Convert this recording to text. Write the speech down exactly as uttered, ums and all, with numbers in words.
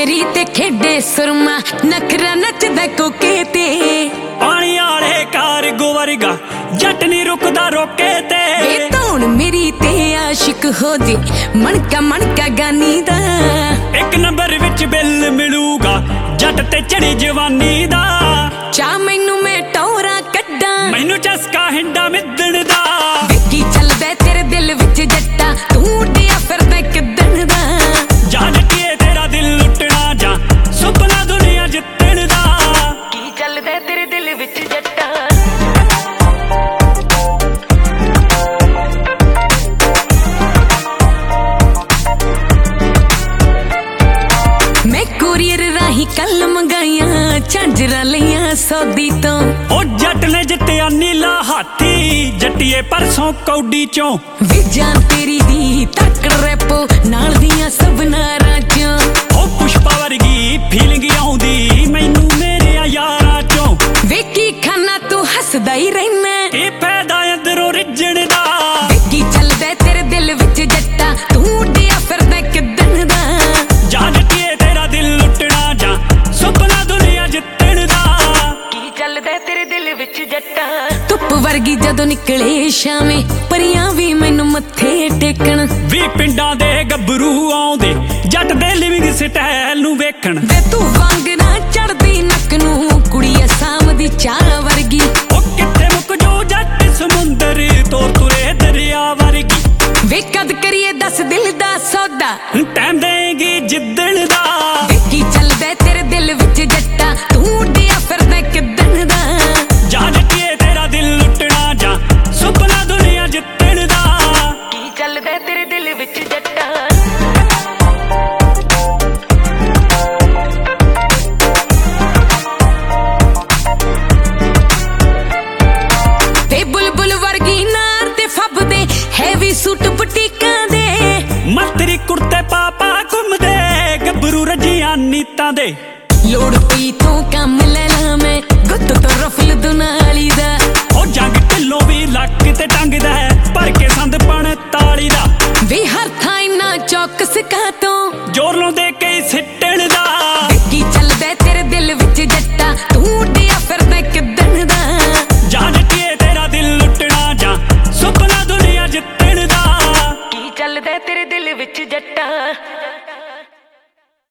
मेरी ते खेडे सुरमा नखरा नचदा कोके ते पानी आले कारगो वर्गा जट नी रुकदा रोके ते धौन मेरी ते आशिक हो जे मणका मणका गानी दा एक नंबर विच बिल मिलूगा जट ते चढ़ी जवानी दा चा मैनू मैं टोरा कड्डा मैनू चस्का हिंडा मिदण दा विकी चलदा तेरे दिल विच जट्टा तू उड्डिया फिरदा किदन दा जा जट्टिए तेरा दिल लुटना जा सुपना दुनिया जितण दा की चलदा तेरे दिल विच जट्टा मैं कुरियर राही कल मंगाइया झांजरा लिया सौदी तो ओ जट ने जित्तिया नीला हाथी जट्टिए परसों कौडी चों विजान तेरी दी तकड़ रैपो नाल दियां सबना राजों ओ पुष्पा वर्गी फीलिंग आउंदी मैनू मेरे यारां चों वेकी खाना तू हसदा ही रहना की फायदा अंदरों रिजण दा वेकी चलदा तेरे दिल विच जट्टा तू उड्डिया फिरदा किदन दा जा जट्टिए तेरा दिल लुटना जा सुपना दुनिया जितण दा की चलदा तेरे दिल विच जट्टा धुप वर्गी जदों निकले शामे परियां भी मैनू मत्थे टेकण भी पिंडां दे गभरू आउंदे जट दे लिविंग स्टाइल नू वेखण वे तू वांगना चढ़दी नक नू कुड़िया साम दी चाह वर्गी ओ किथे मुक जो जट समुंदर तो तुरे दरिया वर्गी वे कद करिए दस दिल दा सौदा टाइम देगी जिद्दण दा वेकी चलदा तेरे दिल विच जट्टा तू उड्डिया फिरदा किदन दा जा जट्टिए तेरा दिल लुटना जा सुपना दुनिया जितण दा की चलदा तेरे दिल विच जट्टा ते बुलबुल वर्गी नार ते फबदे हैवी सूट बुटीकां दे मंतरी कुर्ते पापा घुमदे गभरू रजियां नीतां दे लोड़ पई तो कम ले ला मैं गुत्त तो रफल दुनाली दा ओ जंग ढिल्लों भी लक ते टंगदा है भर के संद पण ताली दा वे हर थां इन्ना चौकस का तो जोर लाउंदे